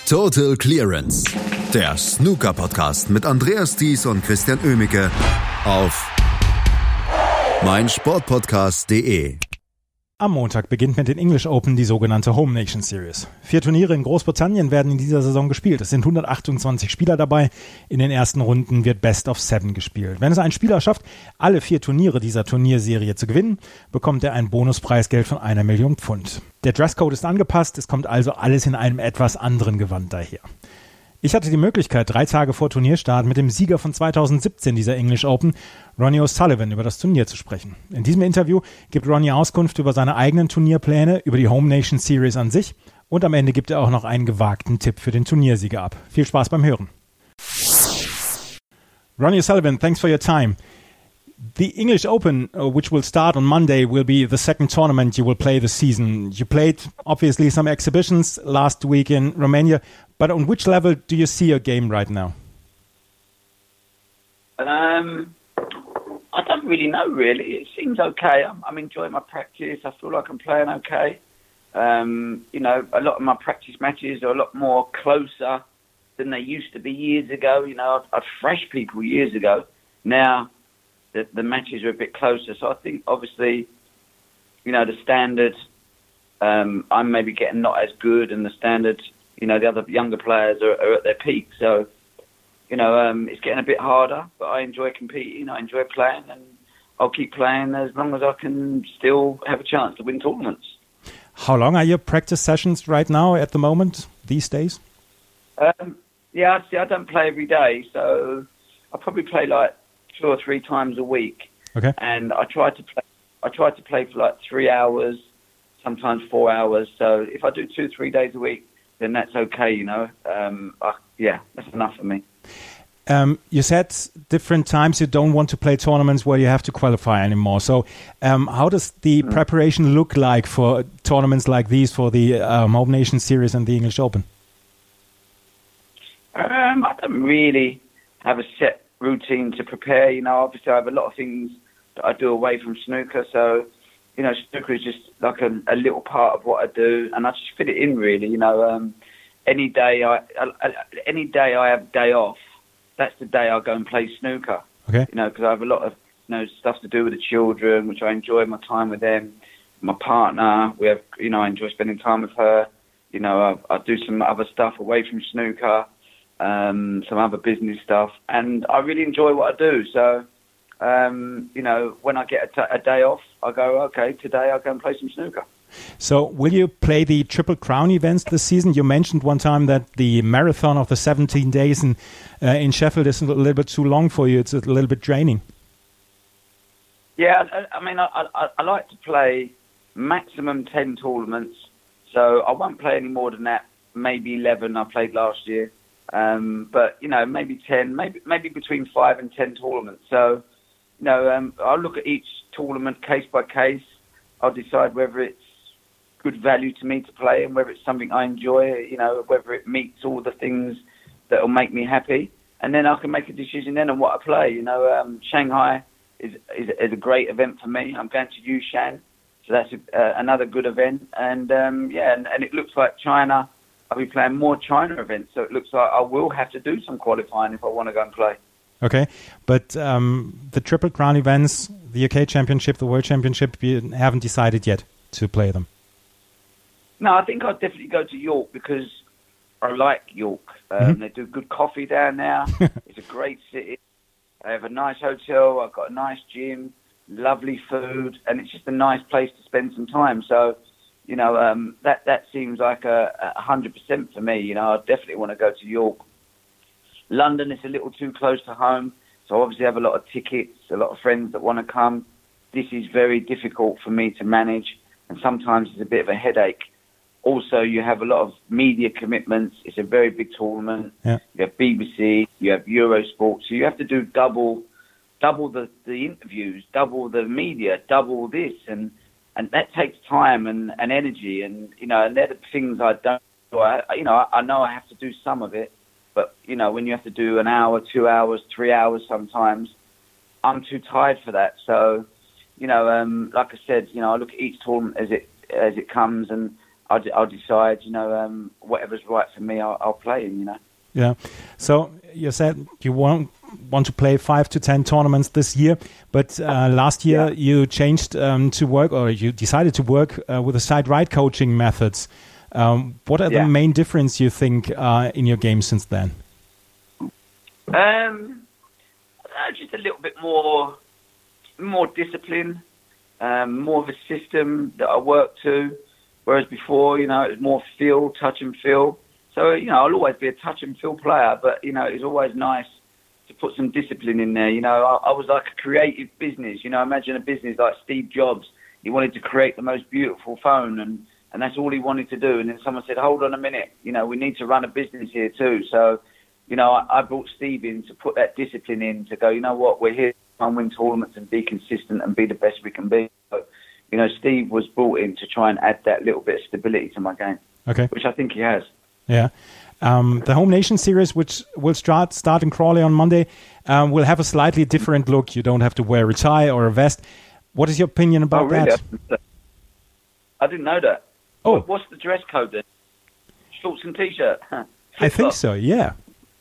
Total Clearance, der Snooker-Podcast mit Andreas Thies und Christian Oemicke auf meinsportpodcast.de. Am Montag beginnt mit den English Open die sogenannte Home Nation Series. 4 Turniere in Großbritannien werden in dieser Saison gespielt. Es sind 128 Spieler dabei. In den ersten Runden wird Best of 7 gespielt. Wenn es ein Spieler schafft, alle 4 Turniere dieser Turnierserie zu gewinnen, bekommt er ein Bonuspreisgeld von 1 Million Pfund. Der Dresscode ist angepasst, es kommt also alles in einem etwas anderen Gewand daher. Ich hatte die Möglichkeit, 3 Tage vor Turnierstart mit dem Sieger von 2017 dieser English Open, Ronnie O'Sullivan, über das Turnier zu sprechen. In diesem Interview gibt Ronnie Auskunft über seine eigenen Turnierpläne, über die Home Nation Series an sich und am Ende gibt er auch noch einen gewagten Tipp für den Turniersieger ab. Viel Spaß beim Hören. Ronnie O'Sullivan, thanks for your time. The English Open, which will start on Monday, will be the second tournament you will play this season. You played, obviously, some exhibitions last week in Romania, but on which level do you see your game right now? I don't really know, really. It seems okay. I'm enjoying my practice. I feel like I'm playing okay. A lot of my practice matches are a lot more closer than they used to be years ago. I'd thrash people years ago. Now, the matches are a bit closer. So I think, obviously, the standard, I'm maybe getting not as good, and the standard, the other younger players are at their peak. So, it's getting a bit harder, but I enjoy competing, I enjoy playing, and I'll keep playing as long as I can still have a chance to win tournaments. How long are your practice sessions right now at the moment, these days? I don't play every day, so I probably play like 2 or 3 times a week. Okay. And I try to play for like 3 hours, sometimes 4 hours. So if I do 2-3 days a week, then that's okay, that's enough for me. You said different times you don't want to play tournaments where you have to qualify anymore. So how does the preparation look like for tournaments like these, for the Home Nation Series and the English Open? I don't really have a set routine to prepare. Obviously I have a lot of things that I do away from snooker. So, snooker is just like a little part of what I do, and I just fit it in, really. Any day I have day off, that's the day I go and play snooker. Okay. Because I have a lot of stuff to do with the children, which I enjoy my time with them. My partner, we have, I enjoy spending time with her. I do some other stuff away from snooker, some other business stuff, and I really enjoy what I do. So, when I get a day off, I go, okay, today I'll go and play some snooker. So will you play the Triple Crown events this season? You mentioned one time that the marathon of the 17 days in Sheffield is a little bit too long for you. It's a little bit draining. Yeah, I like to play maximum 10 tournaments. So I won't play any more than that. Maybe 11 I played last year. But, maybe 10, maybe between 5 and 10 tournaments. So, I'll look at each tournament case by case. I'll decide whether it's good value to me to play and whether it's something I enjoy, whether it meets all the things that will make me happy. And then I can make a decision then on what I play. Shanghai is a great event for me. I'm going to Yushan, so that's another good event. And, and it looks like China, I'll be playing more China events, so it looks like I will have to do some qualifying if I want to go and play. Okay, but the Triple Crown events, the UK Championship, the World Championship, you haven't decided yet to play them? No, I think I'll definitely go to York because I like York. They do good coffee down there. It's a great city. I have a nice hotel. I've got a nice gym, lovely food, and it's just a nice place to spend some time. So, that seems like 100% for me. I definitely want to go to York. London is a little too close to home, so obviously I have a lot of tickets, a lot of friends that want to come. This is very difficult for me to manage, and sometimes it's a bit of a headache. Also, you have a lot of media commitments. It's a very big tournament. Yeah. You have BBC, you have Eurosport, so you have to do double the interviews, double the media, double this, and that takes time and energy, and and they're the things I don't do. I know I have to do some of it, but when you have to do an hour, 2 hours, 3 hours, sometimes I'm too tired for that. So, like I said, I look at each tournament as it comes, and I'll decide. Whatever's right for me, I'll play in. Yeah. So you said you want to play 5 to 10 tournaments this year, but last year you changed to work, or you decided to work with the side right coaching methods. What are the main difference you think in your game since then? Just a little bit more discipline, more of a system that I work to, whereas before, it was more touch and feel. So, I'll always be a touch and feel player, but, it's always nice to put some discipline in there. I was like a creative business. Imagine a business like Steve Jobs. He wanted to create the most beautiful phone, and that's all he wanted to do. And then someone said, hold on a minute, we need to run a business here too. So, I brought Steve in to put that discipline in, to go, what, we're here to win tournaments and be consistent and be the best we can be. So, Steve was brought in to try and add that little bit of stability to my game, which I think he has. Yeah. The Home Nation Series, which will start in Crawley on Monday, will have a slightly different look. You don't have to wear a tie or a vest. What is your opinion about that? I didn't know that. Oh. What's the dress code then? Shorts and T-shirt? I think so, yeah.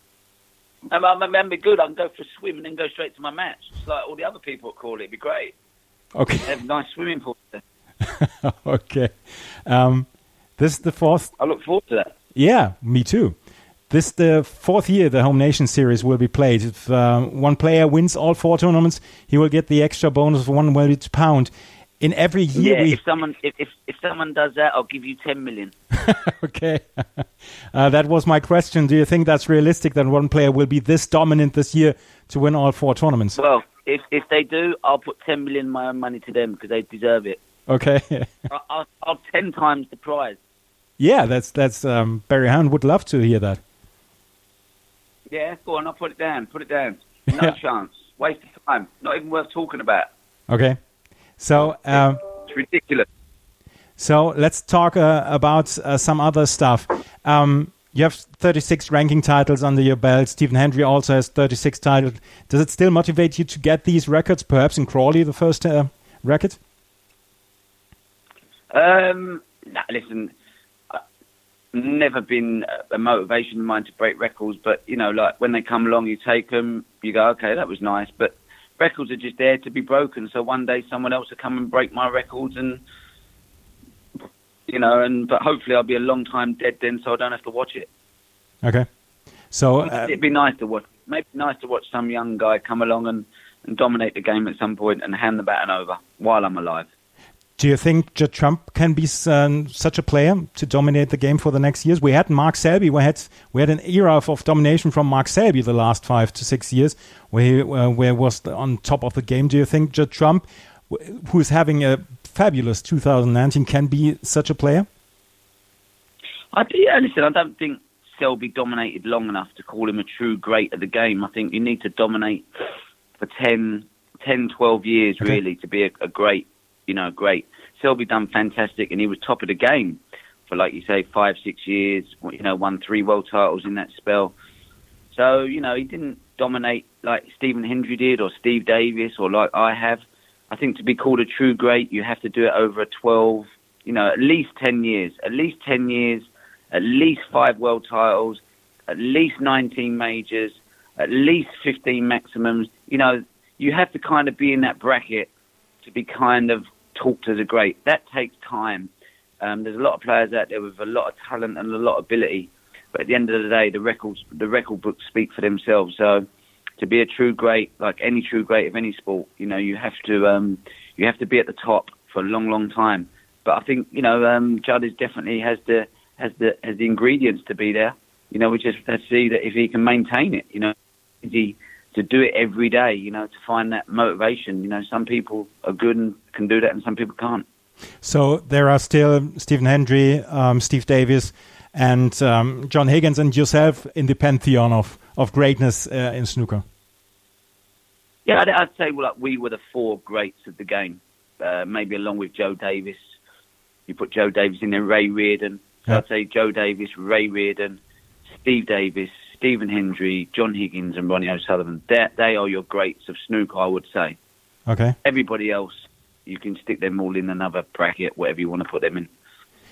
I'm be good. I can go for a swim and then go straight to my match. It's like all the other people at Crawley. It'd be great. Okay. They have nice swimming pools there. Okay. This is the fourth... I look forward to that. Yeah, me too. This is the fourth year the Home Nation Series will be played. If one player wins all 4 tournaments, he will get the extra bonus of £1 in every year. Yeah, if someone does that, I'll give you 10 million. Okay. That was my question. Do you think that's realistic that one player will be this dominant this year to win all 4 tournaments? Well, if they do, I'll put 10 million my own money to them because they deserve it. Okay. I'll 10 times the prize. Yeah, that's Barry Hound would love to hear that. Yeah, go on, I'll put it down. No chance. Waste of time. Not even worth talking about. Okay. So it's ridiculous. So let's talk about some other stuff. You have 36 ranking titles under your belt. Stephen Hendry also has 36 titles. Does it still motivate you to get these records, perhaps in Crawley, the first record? Listen, never been a motivation of mine to break records, but, like when they come along, you take them, you go, okay, that was nice, but records are just there to be broken, so one day someone else will come and break my records and, but hopefully I'll be a long time dead then, so I don't have to watch it. Okay. So it'd be nice to watch. Maybe nice to watch some young guy come along and dominate the game at some point and hand the baton over while I'm alive. Do you think Judd Trump can be such a player to dominate the game for the next years? We had Mark Selby. We had an era of domination from Mark Selby the last 5 to 6 years, where he was on top of the game. Do you think Judd Trump, who is having a fabulous 2019, can be such a player? Listen, I don't think Selby dominated long enough to call him a true great of the game. I think you need to dominate for 10, 12 years, really, to be a great. Great. Selby done fantastic, and he was top of the game for, like you say, 5-6 years. Won 3 world titles in that spell. So he didn't dominate like Stephen Hendry did, or Steve Davis, or like I have. I think to be called a true great, you have to do it over a 12, at least 10 years. At least 10 years, at least 5 world titles, at least 19 majors, at least 15 maximums. You have to kind of be in that bracket to be kind of talked as a great. That takes time. There's a lot of players out there with a lot of talent and a lot of ability, but at the end of the day, the record books speak for themselves. So to be a true great, like any true great of any sport, you have to be at the top for a long, long time. But I think Judd is definitely has the ingredients to be there. We just have to see that if he can maintain it. To do it every day, to find that motivation. Some people are good and can do that, and some people can't. So there are still Stephen Hendry, Steve Davis, and John Higgins, and yourself in the pantheon of greatness in snooker. Yeah, I'd say we were the 4 greats of the game, maybe along with Joe Davis. You put Joe Davis in there, Ray Reardon. So I'd say Joe Davis, Ray Reardon, Steve Davis, Stephen Hendry, John Higgins, and Ronnie O'Sullivan. They are your greats of snooker, I would say. Okay. Everybody else, you can stick them all in another bracket, whatever you want to put them in.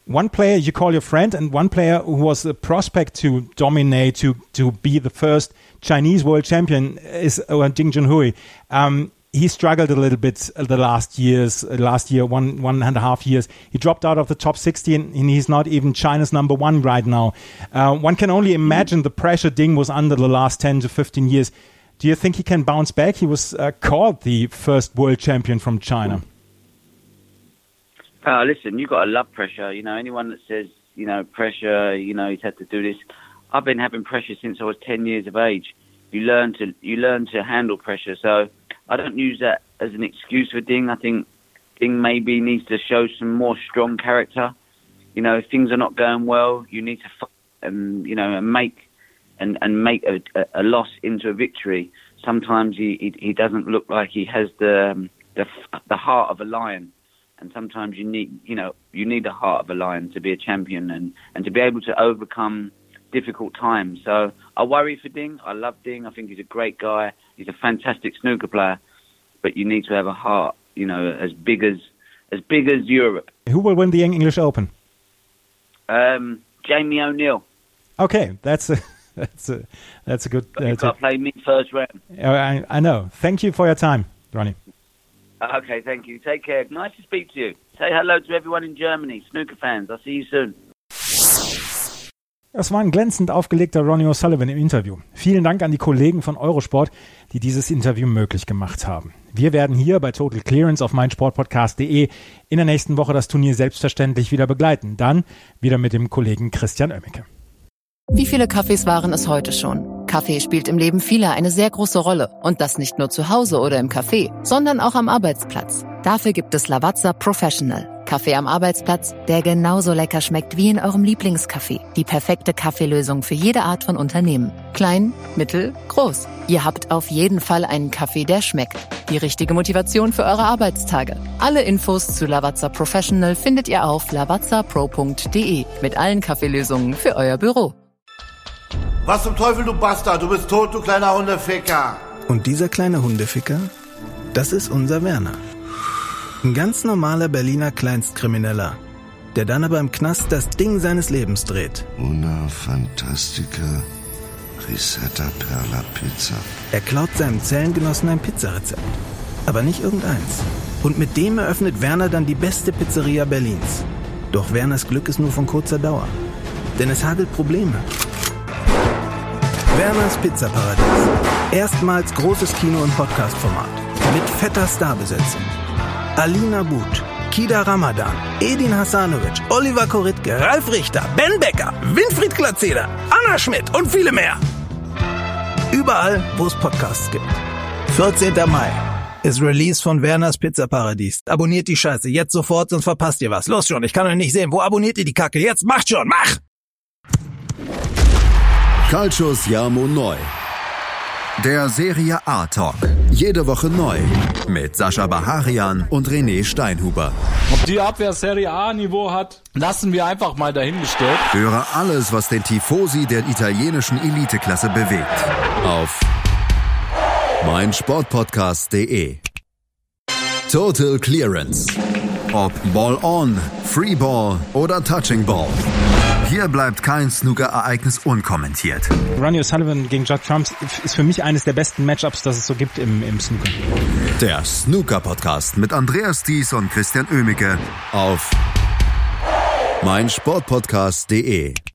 one player you call your friend and one player who was a prospect to dominate, to be the first Chinese world champion is Ding Junhui. He struggled a little bit the last year, 1.5 years. He dropped out of the top 60 and he's not even China's number one right now. One can only imagine the pressure Ding was under the last 10 to 15 years. Do you think he can bounce back? He was called the first world champion from China. Listen, you've got to love pressure. You know, anyone that says, you know, pressure, you know, he's had to do this. I've been having pressure since I was 10 years of age. You learn to handle pressure. So I don't use that as an excuse for Ding. I think Ding maybe needs to show some more strong character. You know, if things are not going well, you need to fight and, you know, and make a loss into a victory. Sometimes he doesn't look like he has the heart of a lion. And sometimes you need the heart of a lion to be a champion and to be able to overcome difficult times. So I worry for Ding. I love Ding. I think he's a great guy. He's a fantastic snooker player. But you need to have a heart, you know, as big as Europe. Who will win the English Open? Jamie O'Neill. Okay, that's a good. You've got to play me first round. I know. Thank you for your time, Ronnie. Okay, thank you. Take care. Nice to speak to you. Say hello to everyone in Germany, snooker fans. I'll see you soon. Das war ein glänzend aufgelegter Ronnie O'Sullivan im Interview. Vielen Dank an die Kollegen von Eurosport, die dieses Interview möglich gemacht haben. Wir werden hier bei Total Clearance auf meinsportpodcast.de in der nächsten Woche das Turnier selbstverständlich wieder begleiten. Dann wieder mit dem Kollegen Christian Oemmeke. Wie viele Kaffees waren es heute schon? Kaffee spielt im Leben vieler eine sehr große Rolle. Und das nicht nur zu Hause oder im Café, sondern auch am Arbeitsplatz. Dafür gibt es Lavazza Professional. Kaffee am Arbeitsplatz, der genauso lecker schmeckt wie in eurem Lieblingscafé. Die perfekte Kaffeelösung für jede Art von Unternehmen. Klein, mittel, groß. Ihr habt auf jeden Fall einen Kaffee, der schmeckt. Die richtige Motivation für eure Arbeitstage. Alle Infos zu Lavazza Professional findet ihr auf lavazzapro.de mit allen Kaffeelösungen für euer Büro. Was zum Teufel, du Bastard? Du bist tot, du kleiner Hundeficker. Und dieser kleine Hundeficker, das ist unser Werner. Ein ganz normaler Berliner Kleinstkrimineller, der dann aber im Knast das Ding seines Lebens dreht. Una Fantastica Risetta Perla Pizza. Er klaut seinem Zellengenossen ein Pizzarezept. Aber nicht irgendeins. Und mit dem eröffnet Werner dann die beste Pizzeria Berlins. Doch Werners Glück ist nur von kurzer Dauer. Denn es hagelt Probleme. Werners Pizzaparadies. Erstmals großes Kino- und Podcast-Format. Mit fetter Starbesetzung. Alina But, Kida Ramadan, Edin Hasanovic, Oliver Koritke, Ralf Richter, Ben Becker, Winfried Glatzeder, Anna Schmidt und viele mehr. Überall, wo es Podcasts gibt. 14. Mai ist Release von Werners Pizzaparadies. Abonniert die Scheiße jetzt sofort, sonst verpasst ihr was. Los schon, ich kann euch nicht sehen. Wo abonniert ihr die Kacke? Jetzt macht schon, mach! Calcius Jamo Neu. Der Serie A Talk. Jede Woche neu. Mit Sascha Baharian und René Steinhuber. Ob die Abwehr Serie A Niveau hat, lassen wir einfach mal dahingestellt. Höre alles, was den Tifosi der italienischen Eliteklasse bewegt. Auf meinsportpodcast.de. Total Clearance. Ob Ball on, Free Ball oder Touching Ball. Hier bleibt kein Snooker-Ereignis unkommentiert. Ronnie O'Sullivan gegen Judd Trump ist für mich eines der besten Matchups, das es so gibt im Snooker. Der Snooker-Podcast mit Andreas Thies und Christian Oemmeke auf meinsportpodcast.de.